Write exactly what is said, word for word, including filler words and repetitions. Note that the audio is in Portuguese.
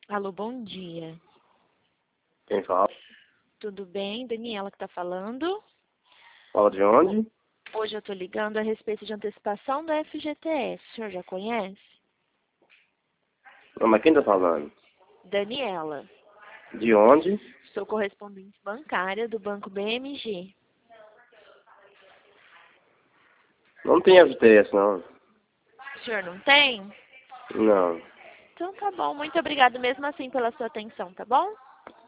Alô, bom dia. Quem fala? Tudo bem? Daniela que tá falando. Fala de onde? Hoje eu tô ligando a respeito de antecipação do F G T S. O senhor já conhece? Não, mas quem tá falando? Daniela. De onde? Sou correspondente bancária do Banco B M G. Não tem F T S, não. O senhor não tem? Não. Então tá bom. Muito obrigada mesmo assim pela sua atenção, tá bom?